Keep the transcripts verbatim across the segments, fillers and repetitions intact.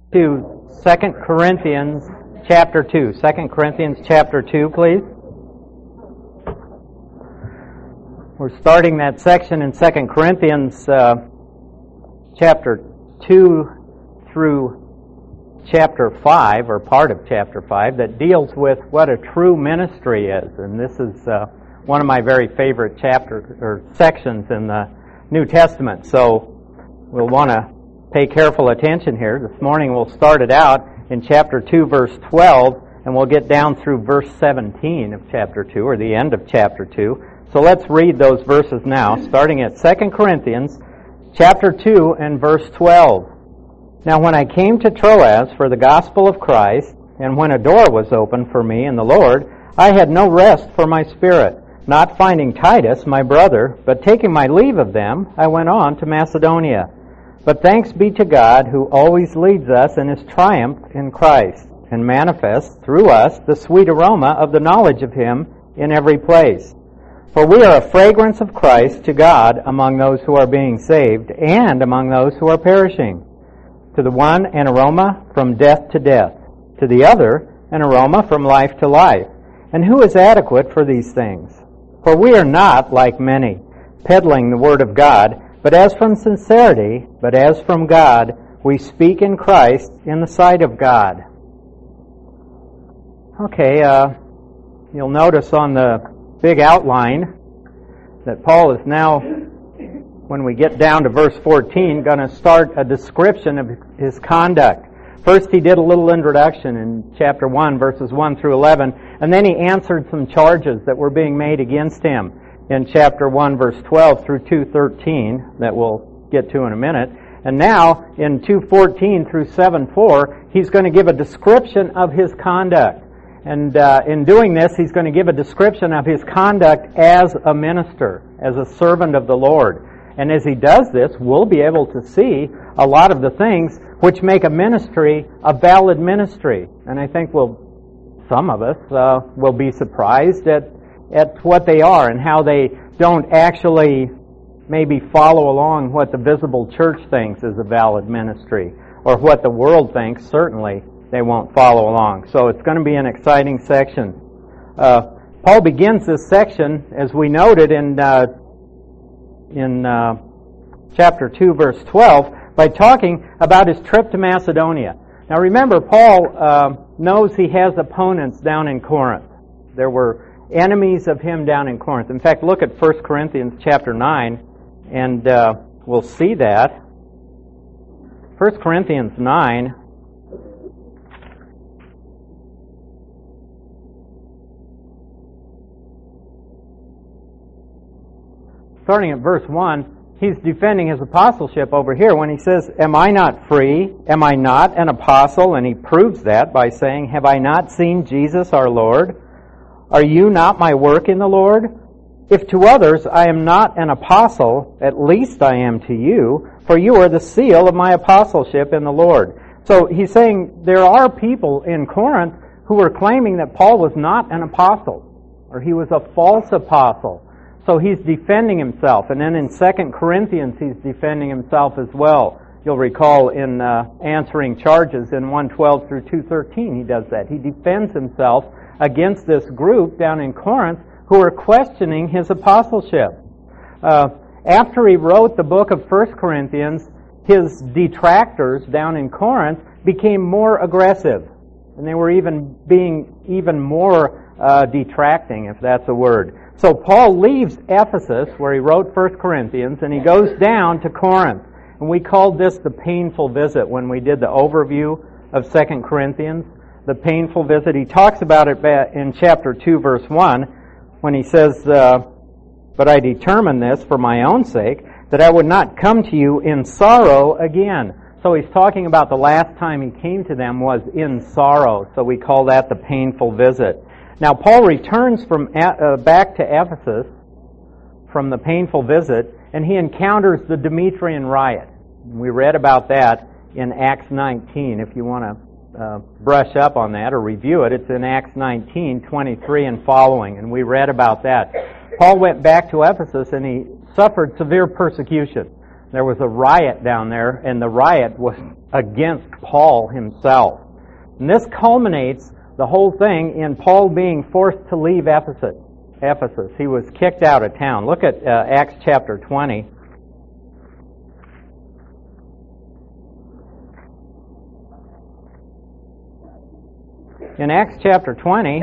to Second Corinthians chapter two. Second Corinthians chapter two, please. We're starting that section in Second Corinthians uh, chapter two through chapter five, or part of chapter five, that deals with what a true ministry is. And this is uh, one of my very favorite chapters or sections in the New Testament. So we'll want to pay careful attention here. This morning we'll start it out in chapter two, verse twelve, and we'll get down through verse seventeen of chapter two, or the end of chapter two. So let's read those verses now, starting at Second Corinthians chapter two and verse twelve. Now when I came to Troas for the gospel of Christ, and when a door was opened for me in the Lord, I had no rest for my spirit, not finding Titus, my brother, but taking my leave of them, I went on to Macedonia. But thanks be to God, who always leads us in His triumph in Christ, and manifests through us the sweet aroma of the knowledge of Him in every place. For we are a fragrance of Christ to God among those who are being saved, and among those who are perishing. To the one an aroma from death to death, to the other an aroma from life to life. And who is adequate for these things? For we are not like many, peddling the word of God, but as from sincerity, but as from God, we speak in Christ in the sight of God. Okay, uh, you'll notice on the big outline that Paul is now, when we get down to verse fourteen, going to start a description of his conduct. First he did a little introduction in chapter one, verses one through eleven, and then he answered some charges that were being made against him in chapter one, verse twelve through two thirteen, that we'll get to in a minute. And now, in two fourteen through seven four, he's going to give a description of his conduct. And uh, in doing this, he's going to give a description of his conduct as a minister, as a servant of the Lord. And as he does this, we'll be able to see a lot of the things which make a ministry a valid ministry. And I think we'll, some of us uh, will be surprised at at what they are and how they don't actually maybe follow along what the visible church thinks is a valid ministry, or what the world thinks. Certainly they won't follow along. So it's going to be an exciting section. Uh, Paul begins this section, as we noted in uh, in uh, chapter two, verse twelve, by talking about his trip to Macedonia. Now remember, Paul uh, knows he has opponents down in Corinth. There were enemies of him down in Corinth. In fact, look at First Corinthians chapter nine, and uh, we'll see that. First Corinthians nine, starting at verse one, he's defending his apostleship over here when he says, "Am I not free? Am I not an apostle?" And he proves that by saying, "Have I not seen Jesus our Lord? Are you not my work in the Lord? If to others I am not an apostle, at least I am to you, for you are the seal of my apostleship in the Lord." So he's saying there are people in Corinth who are claiming that Paul was not an apostle, or he was a false apostle. So he's defending himself. And then in Second Corinthians he's defending himself as well. You'll recall in uh, answering charges in one twelve through two thirteen he does that. He defends himself against this group down in Corinth who are questioning his apostleship. Uh, after he wrote the book of First Corinthians, his detractors down in Corinth became more aggressive. And they were even being even more uh, detracting, if that's a word. So Paul leaves Ephesus, where he wrote First Corinthians, and he goes down to Corinth. And we called this the painful visit when we did the overview of Second Corinthians. The painful visit. He talks about it in chapter two, verse one, when he says, uh, "But I determined this for my own sake, that I would not come to you in sorrow again." So he's talking about the last time he came to them was in sorrow. So we call that the painful visit. Now Paul returns from uh, back to Ephesus from the painful visit, and he encounters the Demetrian riot. We read about that in Acts nineteen. If you want to Uh, brush up on that or review it, it's in Acts nineteen, twenty-three and following, and we read about that. Paul went back to Ephesus and he suffered severe persecution. There was a riot down there, and the riot was against Paul himself. And this culminates the whole thing in Paul being forced to leave Ephesus. Ephesus. He was kicked out of town. Look at uh, Acts chapter twenty. In Acts chapter twenty,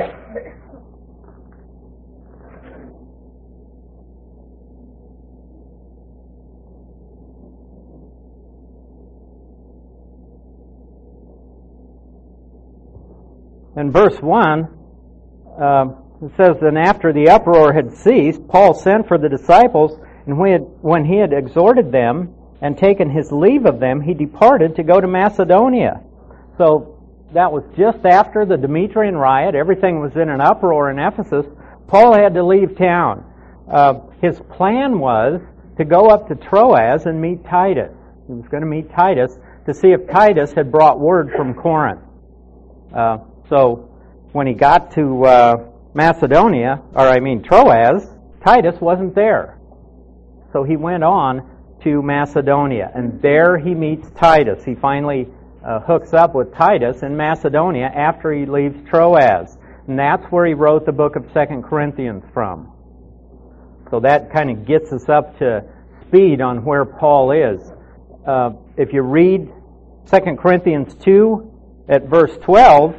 in verse one, uh, it says, "Then after the uproar had ceased, Paul sent for the disciples, and when he, had, when he had exhorted them and taken his leave of them, he departed to go to Macedonia." So that was just after the Demetrian riot. Everything was in an uproar in Ephesus. Paul had to leave town. Uh, his plan was to go up to Troas and meet Titus. He was going to meet Titus to see if Titus had brought word from Corinth. Uh, so when he got to uh, Macedonia, or I mean Troas, Titus wasn't there. So he went on to Macedonia, and there he meets Titus. He finally uh, hooks up with Titus in Macedonia after he leaves Troas. And that's where he wrote the book of Second Corinthians from. So that kind of gets us up to speed on where Paul is. Uh, if you read Second Corinthians two at verse twelve,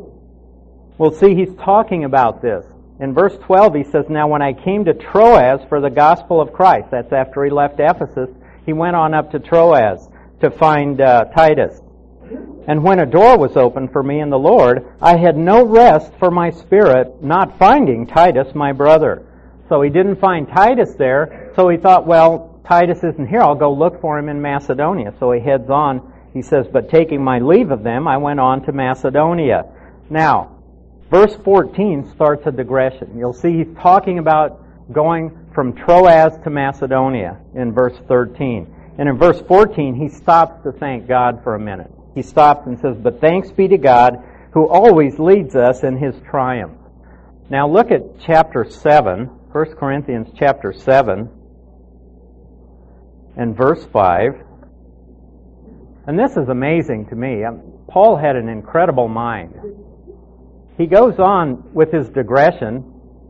we'll see he's talking about this. In verse twelve he says, "Now when I came to Troas for the gospel of Christ," that's after he left Ephesus, he went on up to Troas to find uh, Titus. "And when a door was opened for me in the Lord, I had no rest for my spirit, not finding Titus my brother." So he didn't find Titus there, so he thought, well, Titus isn't here, I'll go look for him in Macedonia. So he heads on. He says, "But taking my leave of them, I went on to Macedonia." Now, verse fourteen starts a digression. You'll see he's talking about going from Troas to Macedonia in verse thirteen. And in verse fourteen, he stops to thank God for a minute. He stops and says, "But thanks be to God who always leads us in His triumph." Now look at chapter seven, First Corinthians chapter seven, and verse five. And this is amazing to me. Paul had an incredible mind. He goes on with his digression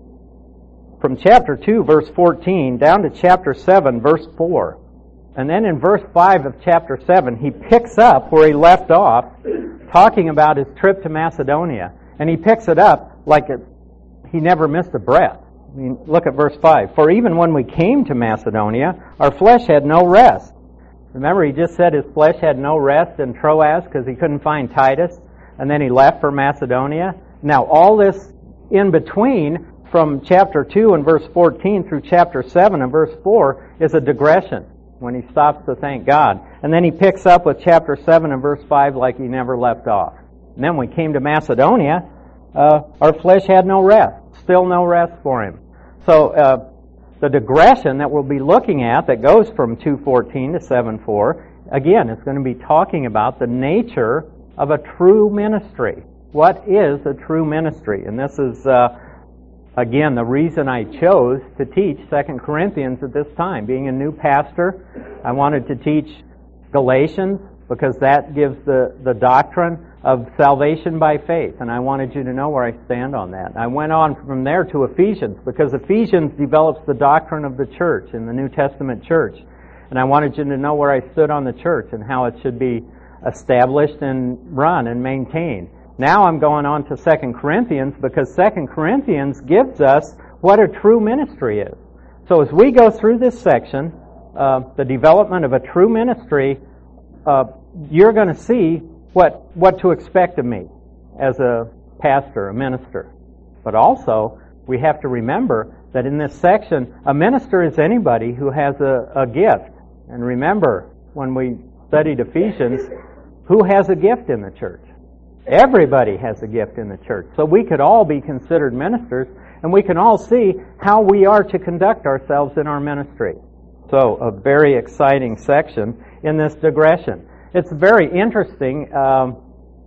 from chapter two, verse fourteen, down to chapter seven, verse four. And then in verse five of chapter seven, he picks up where he left off, talking about his trip to Macedonia. And he picks it up like it, he never missed a breath. I mean, look at verse five. "For even when we came to Macedonia, our flesh had no rest." Remember, he just said his flesh had no rest in Troas because he couldn't find Titus. And then he left for Macedonia. Now, all this in between, from chapter two and verse fourteen through chapter seven and verse four, is a digression when he stops to thank God. And then he picks up with chapter seven and verse five like he never left off. And then when we came to Macedonia, uh, our flesh had no rest. Still no rest for him. So uh, the digression that we'll be looking at that goes from two fourteen to seven four, again, it's going to be talking about the nature of a true ministry. What is a true ministry? And this is, uh, again, the reason I chose to teach Second Corinthians at this time. Being a new pastor, I wanted to teach Galatians because that gives the, the doctrine of salvation by faith. And I wanted you to know where I stand on that. I went on from there to Ephesians because Ephesians develops the doctrine of the church in the New Testament church. And I wanted you to know where I stood on the church and how it should be established and run and maintained. Now I'm going on to Second Corinthians because Second Corinthians gives us what a true ministry is. So as we go through this section, uh, the development of a true ministry, uh, you're going to see what what to expect of me as a pastor, a minister. But also, we have to remember that in this section, a minister is anybody who has a, a gift. And remember, when we studied Ephesians, who has a gift in the church? Everybody has a gift in the church. So we could all be considered ministers, and we can all see how we are to conduct ourselves in our ministry. So a very exciting section in this digression. It's very interesting. Um,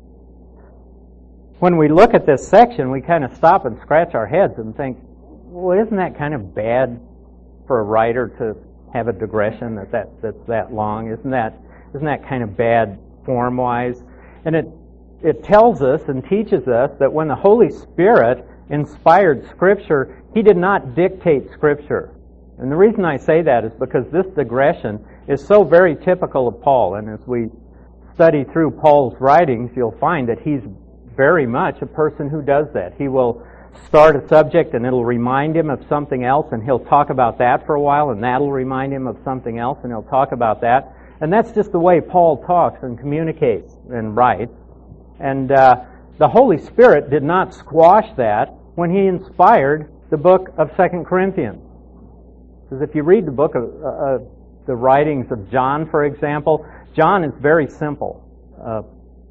when we look at this section, we kind of stop and scratch our heads and think, well, isn't that kind of bad for a writer to have a digression that, that that's that long? Isn't that isn't that kind of bad form-wise? And it it tells us and teaches us that when the Holy Spirit inspired Scripture, He did not dictate Scripture. And the reason I say that is because this digression is so very typical of Paul. And as we study through Paul's writings, you'll find that he's very much a person who does that. He will start a subject and it'll remind him of something else, and he'll talk about that for a while, and that'll remind him of something else, and he'll talk about that. And that's just the way Paul talks and communicates and writes. And uh, the Holy Spirit did not squash that when He inspired the book of Second Corinthians. Because if you read the book of uh, the writings of John, for example, John is very simple, uh,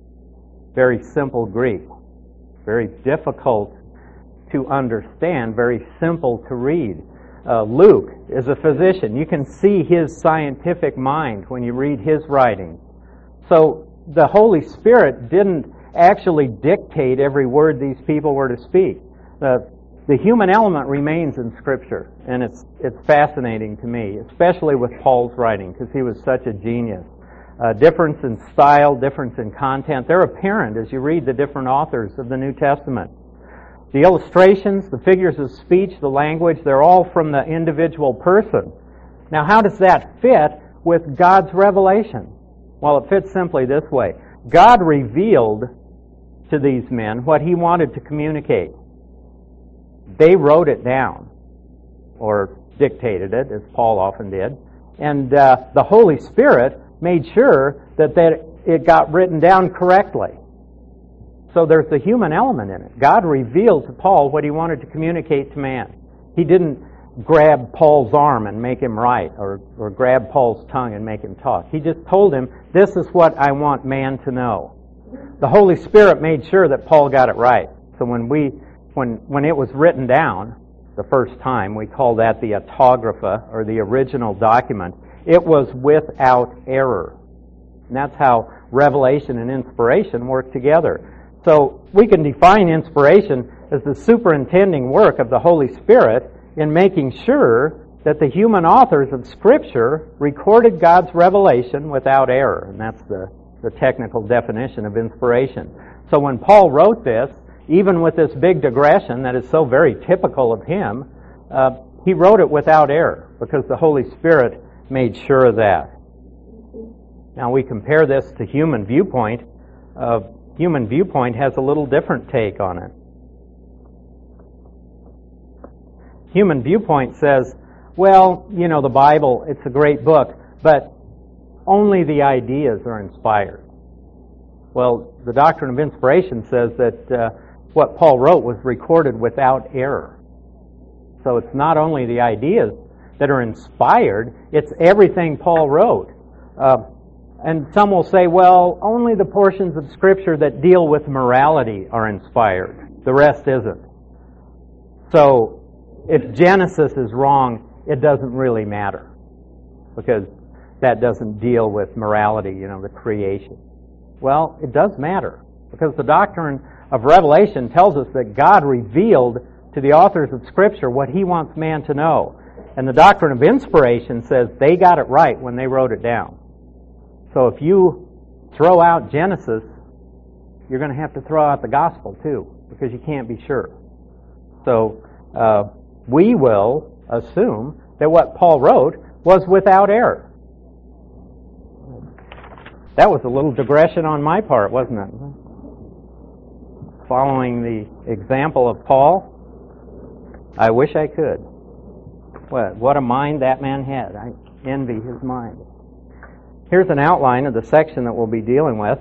very simple Greek, very difficult to understand, very simple to read. Uh, Luke is a physician. You can see his scientific mind when you read his writings. So the Holy Spirit didn't actually dictate every word these people were to speak. Uh, the human element remains in Scripture, and it's it's fascinating to me, especially with Paul's writing, because he was such a genius. Uh, difference in style, difference in content, they're apparent as you read the different authors of the New Testament. The illustrations, the figures of speech, the language, they're all from the individual person. Now, how does that fit with God's revelation? Well, it fits simply this way. God revealed to these men what He wanted to communicate. They wrote it down, or dictated it, as Paul often did. And uh, the Holy Spirit made sure that, that it got written down correctly. So there's the human element in it. God revealed to Paul what He wanted to communicate to man. He didn't grab Paul's arm and make him write, or, or grab Paul's tongue and make him talk. He just told him, this is what I want man to know. The Holy Spirit made sure that Paul got it right. So when we, when, when it was written down the first time, we call that the autographa, or the original document. It was without error. And that's how revelation and inspiration work together. So we can define inspiration as the superintending work of the Holy Spirit in making sure that the human authors of Scripture recorded God's revelation without error. And that's the, the technical definition of inspiration. So when Paul wrote this, even with this big digression that is so very typical of him, uh, he wrote it without error because the Holy Spirit made sure of that. Now we compare this to human viewpoint. Uh, human viewpoint has a little different take on it. Human viewpoint says, well, you know, the Bible, it's a great book, but only the ideas are inspired. Well, the doctrine of inspiration says that uh, what Paul wrote was recorded without error. So it's not only the ideas that are inspired, it's everything Paul wrote. Uh, and some will say, well, only the portions of Scripture that deal with morality are inspired. The rest isn't. So if Genesis is wrong, it doesn't really matter, because that doesn't deal with morality, you know, the creation. Well, it does matter, because the doctrine of Revelation tells us that God revealed to the authors of Scripture what He wants man to know. And the doctrine of inspiration says they got it right when they wrote it down. So if you throw out Genesis, you're going to have to throw out the gospel too, because you can't be sure. So uh, we will assume that what Paul wrote was without error. That was a little digression on my part, wasn't it? Following the example of Paul, I wish I could. What, what a mind that man had. I envy his mind. Here's an outline of the section that we'll be dealing with.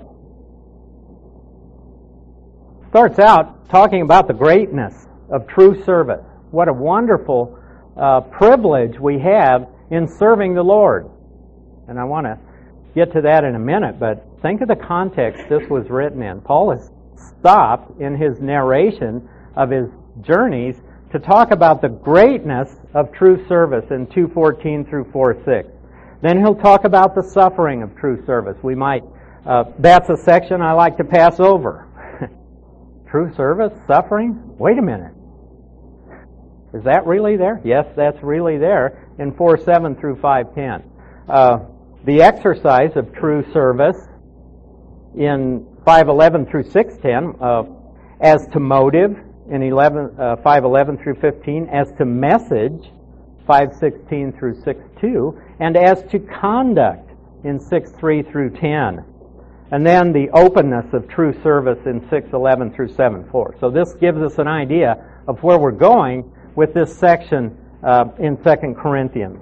Starts out talking about the greatness of true service. What a wonderful uh, privilege we have in serving the Lord. And I want to get to that in a minute, but think of the context this was written in. Paul has stopped in his narration of his journeys to talk about the greatness of true service in two fourteen through four six. Then he'll talk about the suffering of true service. We might, uh, that's a section I like to pass over. True service, suffering? Wait a minute. Is that really there? Yes, that's really there. in four seven through five ten. Uh, the exercise of true service in five eleven through six ten, uh, as to motive in eleven, uh, five eleven through fifteen, as to message, five sixteen through six two, and as to conduct in six three through ten. And then the openness of true service in six eleven through seven four. So this gives us an idea of where we're going with this section uh, in Second Corinthians.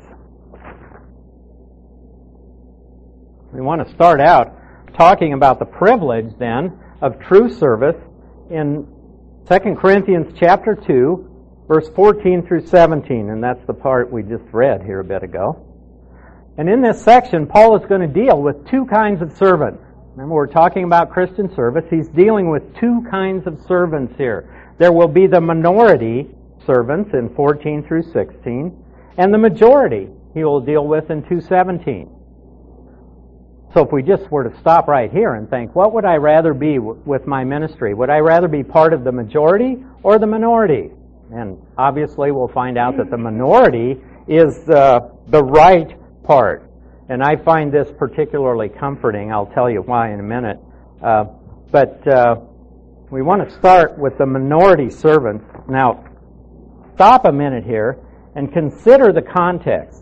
We want to start out talking about the privilege then of true service in Second Corinthians chapter two, verse fourteen through seventeen, and that's the part we just read here a bit ago. And in this section, Paul is going to deal with two kinds of servants. Remember, we're talking about Christian service. He's dealing with two kinds of servants here. There will be the minority servants in fourteen through sixteen, and the majority he will deal with in two seventeen. So if we just were to stop right here and think, what would I rather be w- with my ministry? Would I rather be part of the majority or the minority? And obviously we'll find out that the minority is uh, the right part. And I find this particularly comforting. I'll tell you why in a minute. Uh, but uh, we want to start with the minority servants. Now, stop a minute here and consider the context.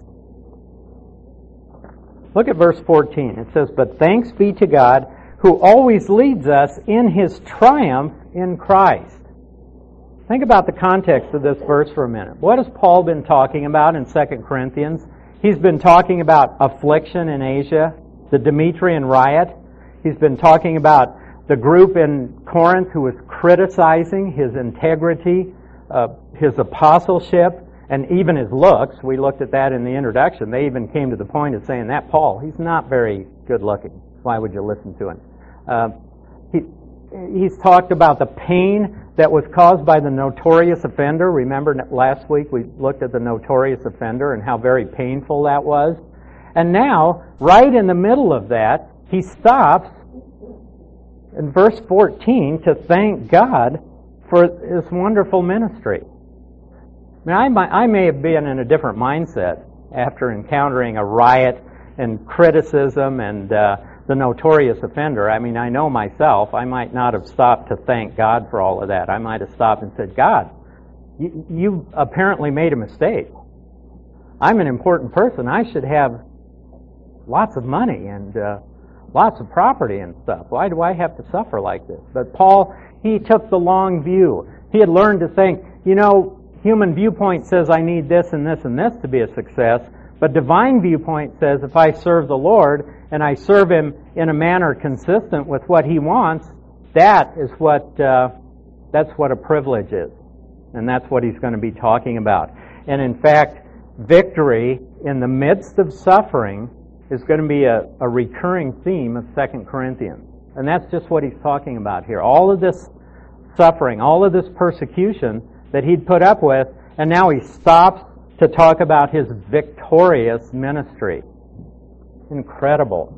Look at verse fourteen. It says, "But thanks be to God who always leads us in His triumph in Christ." Think about the context of this verse for a minute. What has Paul been talking about in Second Corinthians? He's been talking about affliction in Asia, the Demetrian riot. He's been talking about the group in Corinth who was criticizing his integrity, uh, his apostleship, and even his looks. We looked at that in the introduction. They even came to the point of saying, that Paul, he's not very good looking. Why would you listen to him? Uh, he, he's talked about the pain that was caused by the notorious offender. Remember last week we looked at the notorious offender and how very painful that was. And now, right in the middle of that, he stops in verse fourteen to thank God for His wonderful ministry. I mean, I might, I may have been in a different mindset after encountering a riot and criticism and uh, the notorious offender. I mean, I know myself, I might not have stopped to thank God for all of that. I might have stopped and said, God, you, you apparently made a mistake. I'm an important person. I should have lots of money and uh, lots of property and stuff. Why do I have to suffer like this? But Paul, he took the long view. He had learned to think, you know, human viewpoint says I need this and this and this to be a success, but divine viewpoint says if I serve the Lord and I serve Him in a manner consistent with what He wants, that is what uh, that's what a privilege is, and that's what he's going to be talking about. And in fact, victory in the midst of suffering is going to be a, a recurring theme of Second Corinthians, and that's just what he's talking about here. All of this suffering, all of this persecution that he'd put up with, and now he stops to talk about his victorious ministry. Incredible.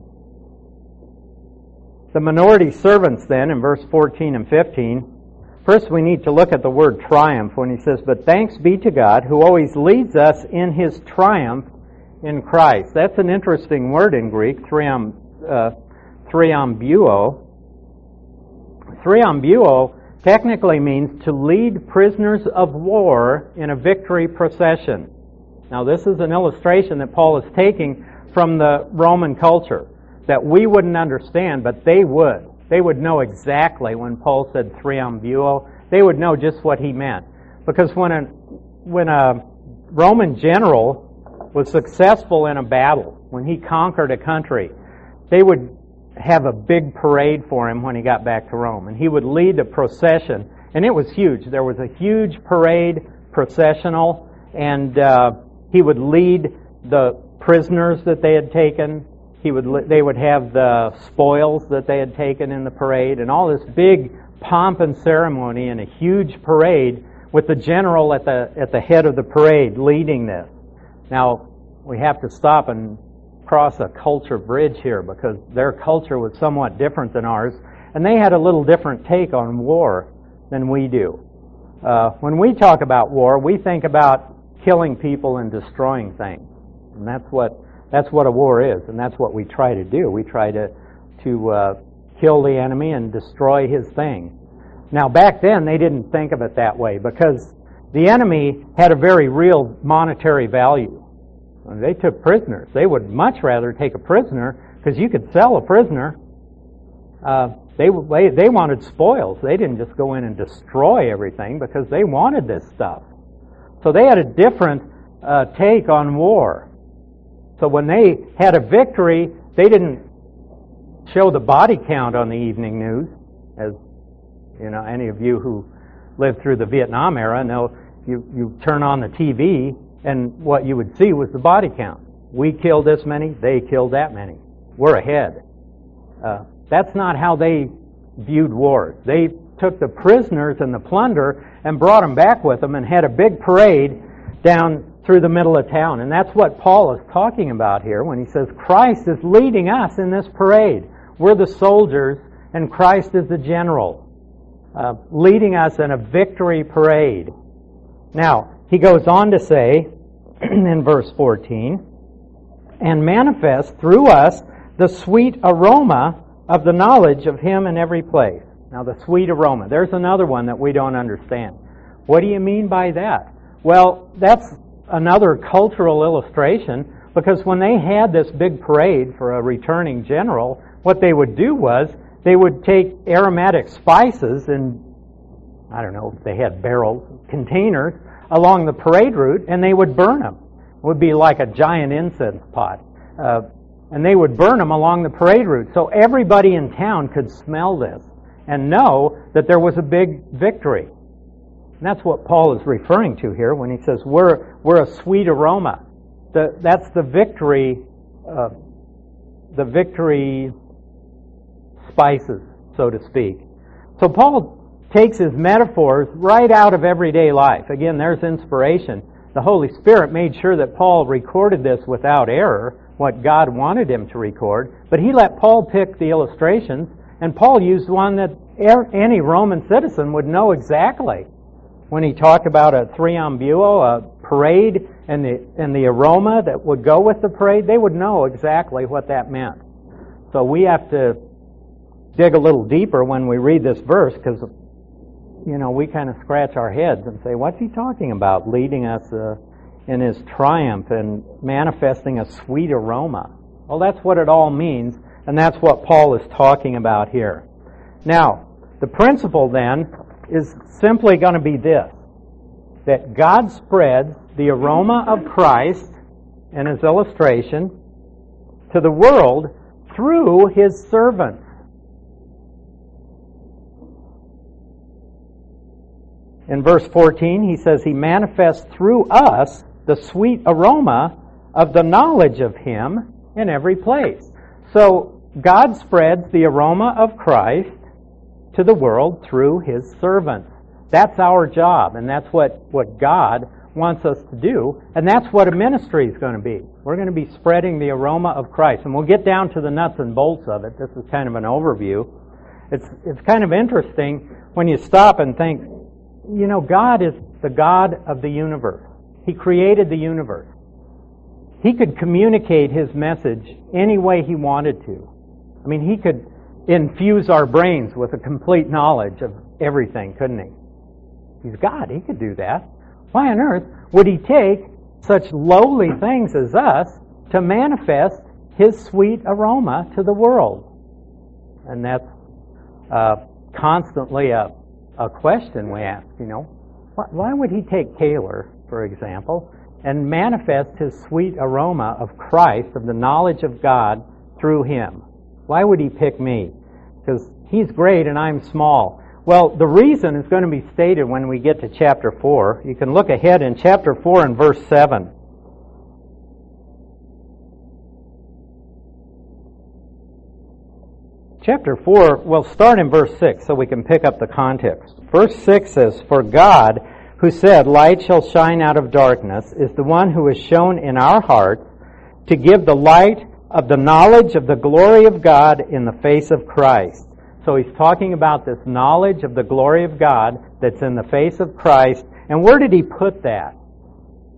The minority servants then, in verse fourteen and fifteen, first we need to look at the word triumph when he says, "But thanks be to God who always leads us in His triumph in Christ." That's an interesting word in Greek, thriam, uh, thriambuo. Thriambuo technically means to lead prisoners of war in a victory procession. Now this is an illustration that Paul is taking from the Roman culture that we wouldn't understand, but they would. They would know exactly when Paul said thriambuo. They would know just what he meant. Because when a, when a Roman general was successful in a battle, when he conquered a country, they would have a big parade for him when he got back to Rome. And he would lead a procession. And it was huge. There was a huge parade, processional, and uh, he would lead the prisoners that they had taken. He would, they would have the spoils that they had taken in the parade, and all this big pomp and ceremony and a huge parade with the general at the at the head of the parade leading this. Now, we have to stop and cross a culture bridge here because their culture was somewhat different than ours, and they had a little different take on war than we do. Uh, when we talk about war, we think about killing people and destroying things. And that's what that's what a war is, and that's what we try to do. We try to to uh, kill the enemy and destroy his thing. Now, back then, they didn't think of it that way because the enemy had a very real monetary value. When they took prisoners, they would much rather take a prisoner because you could sell a prisoner. Uh, they, they they wanted spoils. They didn't just go in and destroy everything because they wanted this stuff. So they had a different uh, take on war. So when they had a victory, they didn't show the body count on the evening news. As you know, any of you who lived through the Vietnam era know, you, you turn on the T V and what you would see was the body count. We killed this many, they killed that many. We're ahead. Uh, that's not how they viewed wars. They took the prisoners and the plunder and brought them back with them and had a big parade down through the middle of town. And that's what Paul is talking about here when he says Christ is leading us in this parade. We're the soldiers and Christ is the general, uh, leading us in a victory parade. Now, he goes on to say in verse fourteen, and manifest through us the sweet aroma of the knowledge of Him in every place. Now, the sweet aroma. There's another one that we don't understand. What do you mean by that? Well, that's another cultural illustration, because when they had this big parade for a returning general, what they would do was they would take aromatic spices and, I don't know if they had barrels, containers, along the parade route, and they would burn them. It would be like a giant incense pot. Uh, and they would burn them along the parade route. So everybody in town could smell this and know that there was a big victory. And that's what Paul is referring to here when he says we're we're a sweet aroma. The, that's the victory, uh, the victory spices, so to speak. So Paul takes his metaphors right out of everyday life. Again, there's inspiration. The Holy Spirit made sure that Paul recorded this without error, what God wanted him to record, but he let Paul pick the illustrations, and Paul used one that any Roman citizen would know exactly. When he talked about a triumbulo, a parade, and the and the aroma that would go with the parade, they would know exactly what that meant. So we have to dig a little deeper when we read this verse, because you know, we kind of scratch our heads and say, what's he talking about? Leading us uh, in his triumph and manifesting a sweet aroma. Well, that's what it all means, and that's what Paul is talking about here. Now, the principle then is simply going to be this, that God spreads the aroma of Christ in his illustration to the world through his servants. In verse fourteen, he says, he manifests through us the sweet aroma of the knowledge of Him in every place. So, God spreads the aroma of Christ to the world through His servants. That's our job, and that's what, what God wants us to do, and that's what a ministry is going to be. We're going to be spreading the aroma of Christ, and we'll get down to the nuts and bolts of it. This is kind of an overview. It's, it's kind of interesting when you stop and think, you know, God is the God of the universe. He created the universe. He could communicate His message any way He wanted to. I mean, He could infuse our brains with a complete knowledge of everything, couldn't He? He's God. He could do that. Why on earth would He take such lowly things as us to manifest His sweet aroma to the world? And that's uh, constantly a A question we ask, you know, why would He take Kaler, for example, and manifest His sweet aroma of Christ, of the knowledge of God, through him? Why would He pick me? Because he's great and I'm small. Well, the reason is going to be stated when we get to chapter four. You can look ahead in chapter four and verse seven. Chapter four, we'll start in verse six so we can pick up the context. Verse six says, for God, who said, light shall shine out of darkness, is the one who is shown in our hearts to give the light of the knowledge of the glory of God in the face of Christ. So he's talking about this knowledge of the glory of God that's in the face of Christ. And where did he put that?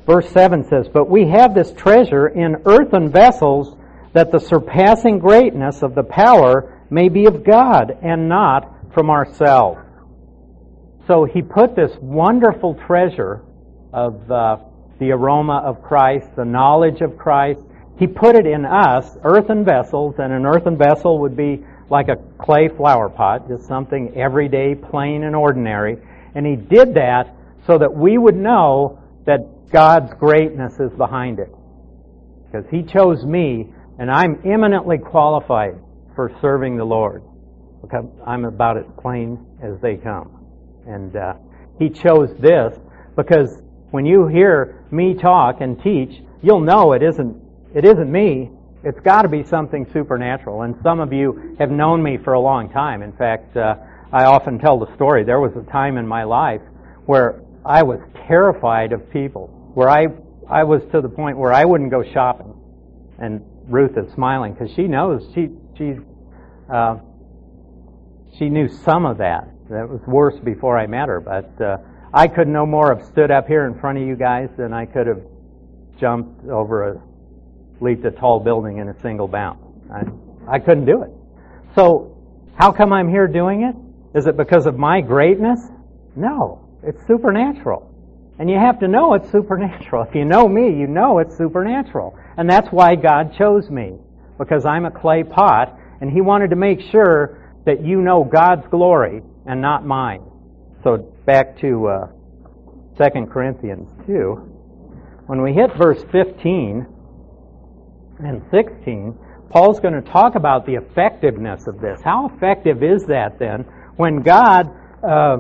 verse seven says, "But we have this treasure in earthen vessels, that the surpassing greatness of the power may be of God and not from ourselves." So he put this wonderful treasure of uh, the aroma of Christ, the knowledge of Christ. He put it in us, earthen vessels, and an earthen vessel would be like a clay flower pot, just something everyday, plain and ordinary. And he did that so that we would know that God's greatness is behind it. Because he chose me, and I'm eminently qualified for serving the Lord. Because I'm about as plain as they come. And uh, he chose this because when you hear me talk and teach, you'll know it isn't it isn't me. It's got to be something supernatural. And some of you have known me for a long time. In fact, uh, I often tell the story. There was a time in my life where I was terrified of people, where I I was to the point where I wouldn't go shopping. And Ruth is smiling because she knows she she uh, she knew some of that. That was worse before I met her, but uh, I could no more have stood up here in front of you guys than I could have jumped over a leaped a tall building in a single bound. I, I couldn't do it. So, how come I'm here doing it? Is it because of my greatness? No, it's supernatural. And you have to know it's supernatural. If you know me, you know it's supernatural. And that's why God chose me, because I'm a clay pot, and He wanted to make sure that you know God's glory and not mine. So back to uh, Second Corinthians two. When we hit verse fifteen and sixteen, Paul's going to talk about the effectiveness of this. How effective is that then when God uh,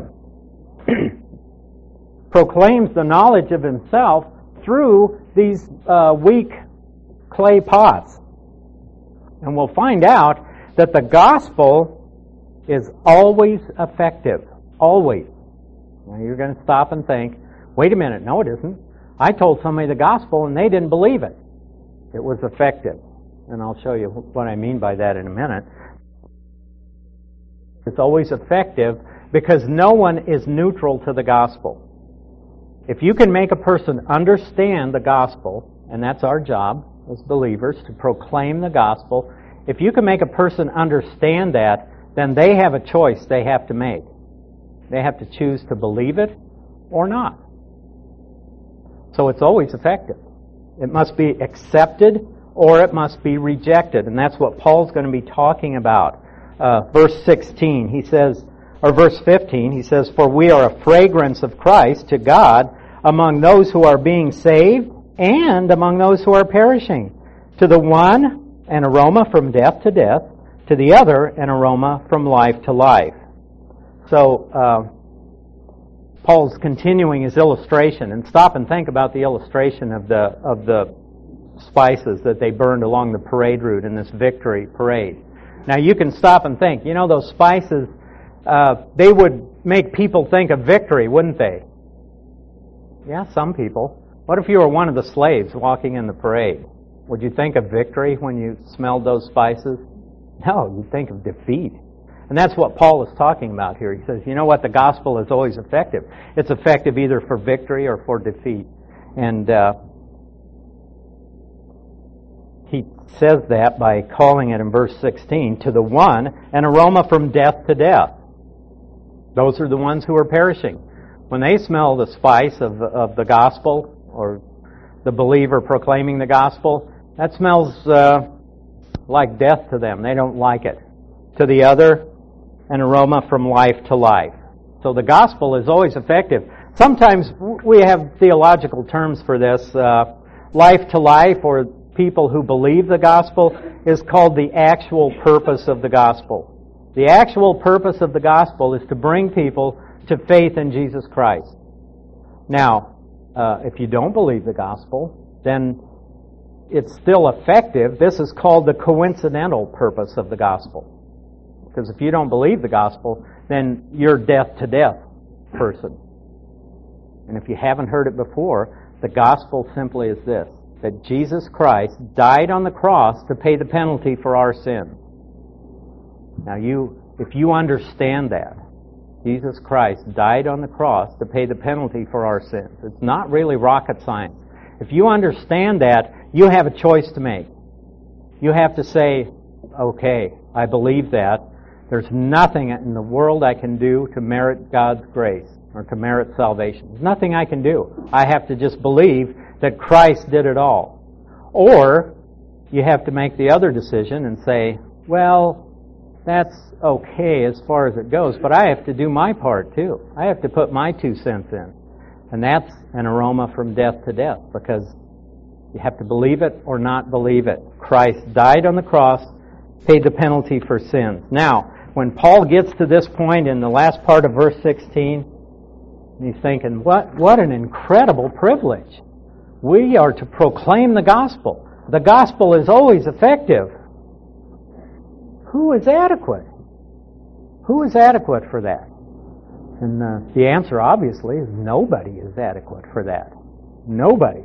proclaims the knowledge of Himself through these uh, weak clay pots? And we'll find out that the gospel is always effective. Always. Now you're going to stop and think, wait a minute, no it isn't. I told somebody the gospel and they didn't believe it. It was effective. And I'll show you what I mean by that in a minute. It's always effective because no one is neutral to the gospel. If you can make a person understand the gospel, and that's our job as believers, to proclaim the gospel, if you can make a person understand that, then they have a choice they have to make. They have to choose to believe it or not. So it's always effective. It must be accepted or it must be rejected. And that's what Paul's going to be talking about. Uh, verse sixteen, he says, or verse fifteen, he says, "For we are a fragrance of Christ to God among those who are being saved and among those who are perishing. To the one, an aroma from death to death, to the other, an aroma from life to life." So, uh, Paul's continuing his illustration, and stop and think about the illustration of the of the spices that they burned along the parade route in this victory parade. Now you can stop and think, you know, those spices, uh, they would make people think of victory, wouldn't they? Yeah, some people. What if you were one of the slaves walking in the parade? Would you think of victory when you smelled those spices? No, you'd think of defeat. And that's what Paul is talking about here. He says, you know what, the gospel is always effective. It's effective either for victory or for defeat. And uh, he says that by calling it in verse sixteen, to the one, an aroma from death to death. Those are the ones who are perishing. When they smell the spice of, of the gospel, or the believer proclaiming the gospel, that smells uh, like death to them. They don't like it. To the other, an aroma from life to life. So the gospel is always effective. Sometimes we have theological terms for this. Uh, life to life, or people who believe the gospel, is called the actual purpose of the gospel. The actual purpose of the gospel is to bring people to faith in Jesus Christ. Now, uh, if you don't believe the gospel, then it's still effective. This is called the coincidental purpose of the gospel. Because if you don't believe the gospel, then you're death to death person. And if you haven't heard it before, the gospel simply is this, that Jesus Christ died on the cross to pay the penalty for our sins. Now you, if you understand that, Jesus Christ died on the cross to pay the penalty for our sins. It's not really rocket science. If you understand that, you have a choice to make. You have to say, okay, I believe that. There's nothing in the world I can do to merit God's grace or to merit salvation. There's nothing I can do. I have to just believe that Christ did it all. Or you have to make the other decision and say, well, that's okay as far as it goes, but I have to do my part too. I have to put my two cents in. And that's an aroma from death to death, because you have to believe it or not believe it. Christ died on the cross, paid the penalty for sins. Now, when Paul gets to this point in the last part of verse sixteen, he's thinking, what, what an incredible privilege. We are to proclaim the gospel. The gospel is always effective. Who is adequate? Who is adequate for that? And uh, the answer, obviously, is nobody is adequate for that. Nobody.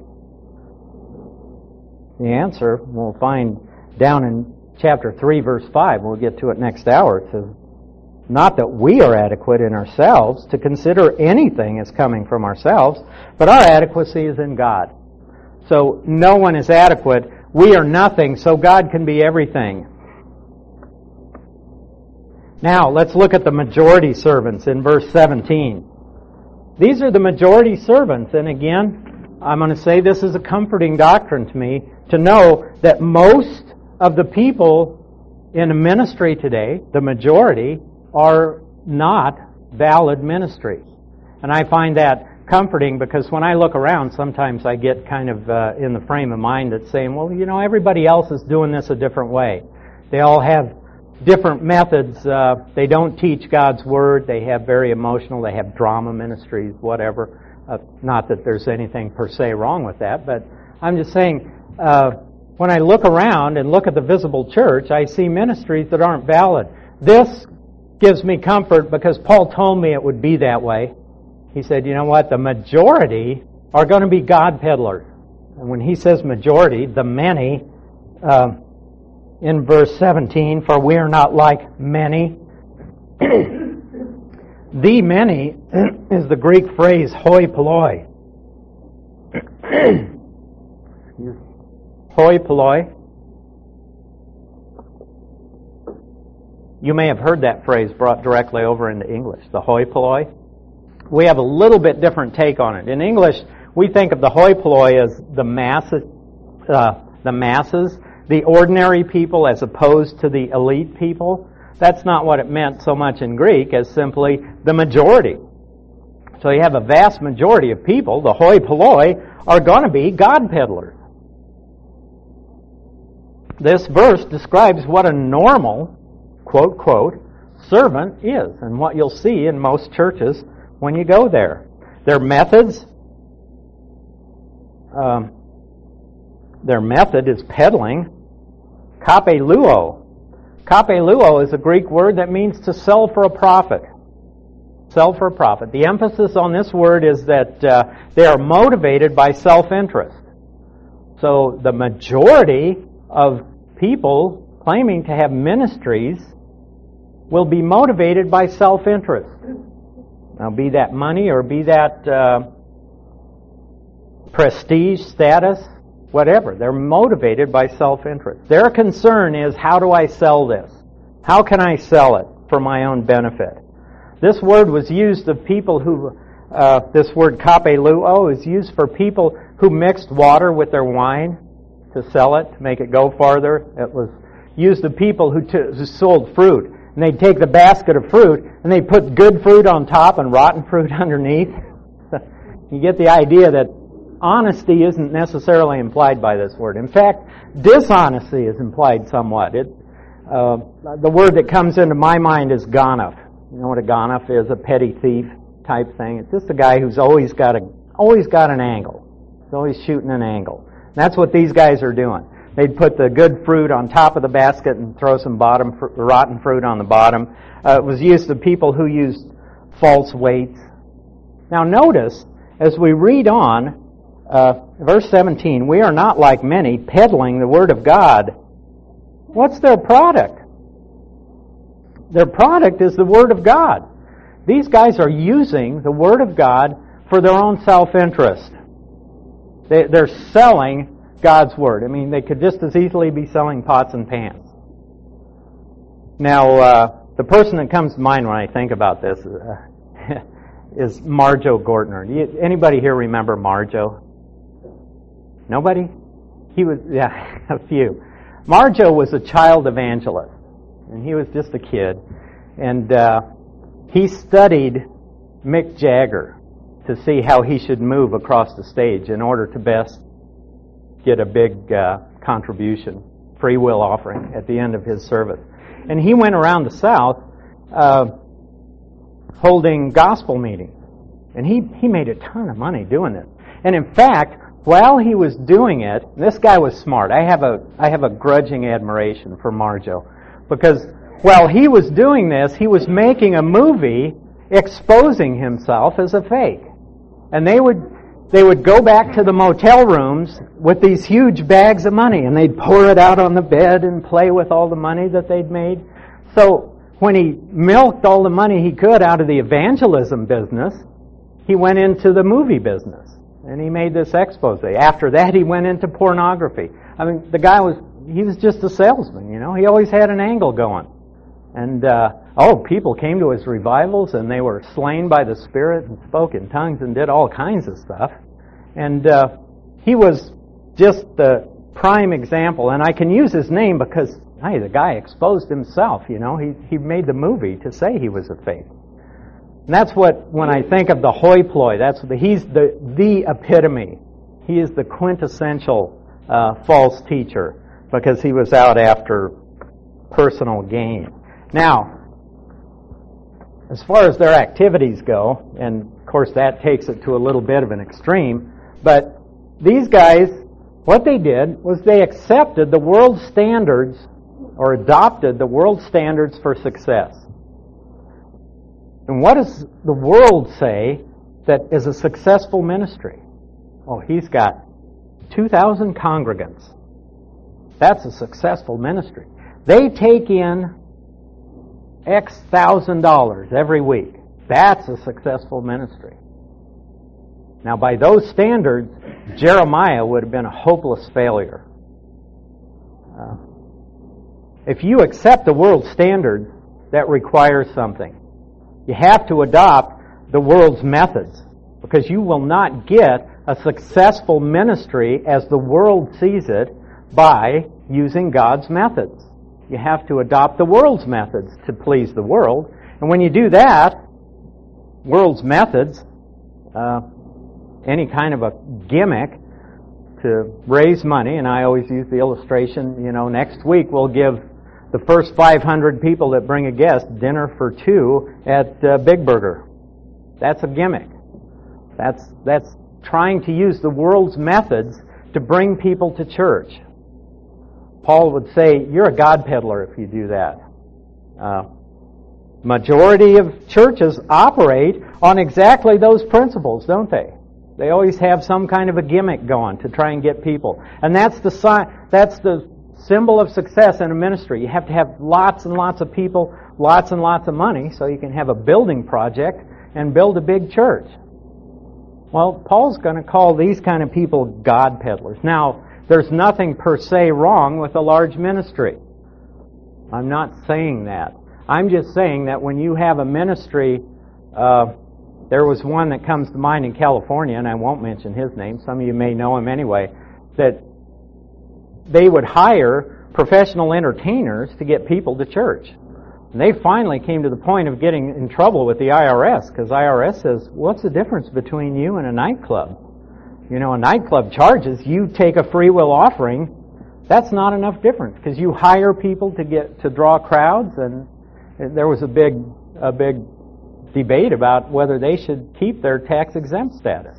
The answer we'll find down in chapter three, verse five. We'll get to it next hour. It says, not that we are adequate in ourselves to consider anything as coming from ourselves, but our adequacy is in God. So no one is adequate. We are nothing, so God can be everything. Now, let's look at the majority servants in verse seventeen. These are the majority servants, and again, I'm going to say this is a comforting doctrine to me, to know that most of the people in a ministry today, the majority, are not valid ministries. And I find that comforting, because when I look around, sometimes I get kind of uh, in the frame of mind that's saying, well, you know, everybody else is doing this a different way. They all have different methods. Uh, they don't teach God's Word. They have very emotional. They have drama ministries, whatever. Uh, not that there's anything per se wrong with that, but I'm just saying, uh, when I look around and look at the visible church, I see ministries that aren't valid. This gives me comfort, because Paul told me it would be that way. He said, you know what, the majority are going to be God peddlers. And when he says majority, the many, uh, in verse seventeen, for we are not like many. The many is the Greek phrase hoi polloi. Hoi polloi. You may have heard that phrase brought directly over into English, the hoi polloi. We have a little bit different take on it. In English, we think of the hoi polloi as the masses, uh, the masses, the ordinary people, as opposed to the elite people. That's not what it meant so much in Greek as simply the majority. So you have a vast majority of people, the hoi polloi, are going to be God peddlers. This verse describes what a normal, quote, quote, servant is, and what you'll see in most churches when you go there. Their methods, um, their method is peddling. Kapeluo. Kapeluo is a Greek word that means to sell for a profit. Sell for a profit. The emphasis on this word is that uh, they are motivated by self-interest. So the majority of people claiming to have ministries will be motivated by self-interest. Now, be that money or be that uh, prestige, status, whatever. They're motivated by self-interest. Their concern is, how do I sell this? How can I sell it for my own benefit? This word was used of people who, uh, this word kapeluo is used for people who mixed water with their wine to sell it, to make it go farther. It was used of people who, t- who sold fruit. And they'd take the basket of fruit and they'd put good fruit on top and rotten fruit underneath. You get the idea that honesty isn't necessarily implied by this word. In fact, dishonesty is implied somewhat. It, uh, the word that comes into my mind is ganef. You know what a ganef is? A petty thief type thing. It's just a guy who's always got a always got an angle. He's always shooting an angle. And that's what these guys are doing. They'd put the good fruit on top of the basket and throw some bottom fr- rotten fruit on the bottom. Uh, it was used to people who used false weights. Now notice, as we read on, Uh, verse seventeen, we are not like many, peddling the Word of God. What's their product? Their product is the Word of God. These guys are using the Word of God for their own self-interest. They, they're selling God's Word. I mean, they could just as easily be selling pots and pans. Now, uh, the person that comes to mind when I think about this uh, is Marjo Gortner. Do you, anybody here remember Marjo? Nobody? He was, yeah, a few. Marjo was a child evangelist, and he was just a kid. And uh, he studied Mick Jagger to see how he should move across the stage in order to best get a big uh, contribution, free will offering at the end of his service. And he went around the South uh, holding gospel meetings. And he, he made a ton of money doing it. And in fact, while he was doing it, this guy was smart. I have a I have a grudging admiration for Marjo. Because while he was doing this, he was making a movie exposing himself as a fake. And they would they would go back to the motel rooms with these huge bags of money, and they'd pour it out on the bed and play with all the money that they'd made. So when he milked all the money he could out of the evangelism business, he went into the movie business, and he made this expose. After that, he went into pornography. I mean, the guy was, he was just a salesman, you know. He always had an angle going. And, uh, oh, people came to his revivals, and they were slain by the Spirit and spoke in tongues and did all kinds of stuff. And uh, he was just the prime example. And I can use his name because, hey, the guy exposed himself, you know. He he made the movie to say he was a fake. And that's what, when I think of the hoi polloi, that's the, he's the, the epitome. He is the quintessential uh, false teacher because he was out after personal gain. Now, as far as their activities go, and of course that takes it to a little bit of an extreme, but these guys, what they did was they accepted the world standards or adopted the world standards for success. And what does the world say that is a successful ministry? Oh, he's got two thousand congregants. That's a successful ministry. They take in X thousand dollars every week. That's a successful ministry. Now, by those standards, Jeremiah would have been a hopeless failure. Uh, if you accept the world standards, that requires something. You have to adopt the world's methods, because you will not get a successful ministry as the world sees it by using God's methods. You have to adopt the world's methods to please the world. And when you do that, world's methods, uh, any kind of a gimmick to raise money, and I always use the illustration, you know, next week we'll give the first five hundred people that bring a guest dinner for two at uh, Big Burger. That's a gimmick. That's, that's trying to use the world's methods to bring people to church. Paul would say, you're a God peddler if you do that. Uh, majority of churches operate on exactly those principles, don't they? They always have some kind of a gimmick going to try and get people. And that's the sign, that's the symbol of success in a ministry. You have to have lots and lots of people, lots and lots of money, so you can have a building project and build a big church. Well, Paul's going to call these kind of people God peddlers. Now, there's nothing per se wrong with a large ministry. I'm not saying that. I'm just saying that when you have a ministry, uh, there was one that comes to mind in California, and I won't mention his name. Some of you may know him anyway, that they would hire professional entertainers to get people to church. And they finally came to the point of getting in trouble with the I R S, because I R S says, what's the difference between you and a nightclub? You know, a nightclub charges, you take a free will offering, that's not enough difference, because you hire people to get to draw crowds, and there was a big a big debate about whether they should keep their tax-exempt status.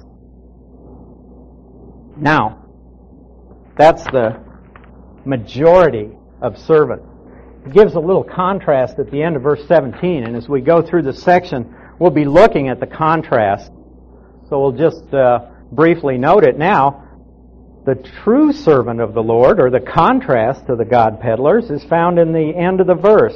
Now, that's the majority of servants. It gives a little contrast at the end of verse seventeen, and as we go through the section, we'll be looking at the contrast. So we'll just uh, briefly note it now. The true servant of the Lord, or the contrast to the God peddlers, is found in the end of the verse.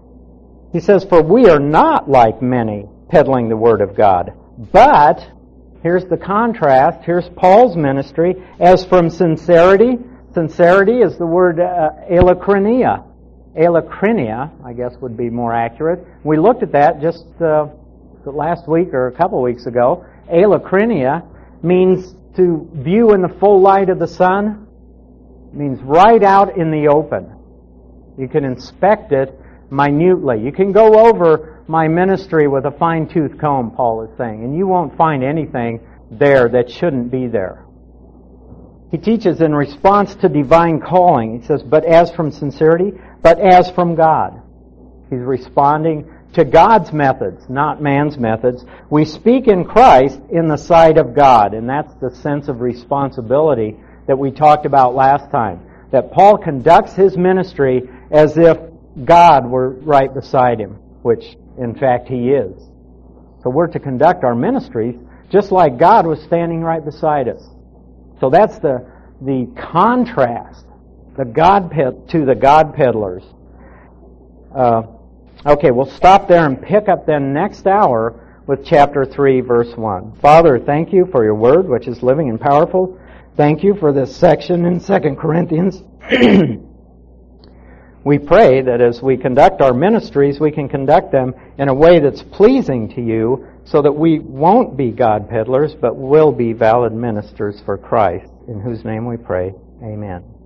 He says, "For we are not like many peddling the word of God, but Here's the contrast. Here's Paul's ministry. As from sincerity, sincerity is the word uh, eilokrinia. Eilokrinia, I guess, would be more accurate. We looked at that just uh, last week or a couple weeks ago. Eilokrinia means to view in the full light of the sun. It means right out in the open. You can inspect it minutely. You can go over my ministry with a fine-tooth comb, Paul is saying, and you won't find anything there that shouldn't be there. He teaches in response to divine calling. He says, but as from sincerity, but as from God. He's responding to God's methods, not man's methods. We speak in Christ in the sight of God, and that's the sense of responsibility that we talked about last time. That Paul conducts his ministry as if God were right beside him, which in fact he is. So we're to conduct our ministries just like God was standing right beside us. So that's the the contrast, the God ped- to the God peddlers. Uh, okay, we'll stop there and pick up then next hour with chapter three, verse one. Father, thank you for your word, which is living and powerful. Thank you for this section in Second Corinthians. We pray that as we conduct our ministries, we can conduct them in a way that's pleasing to you, so that we won't be God peddlers, but will be valid ministers for Christ, in whose name we pray. Amen.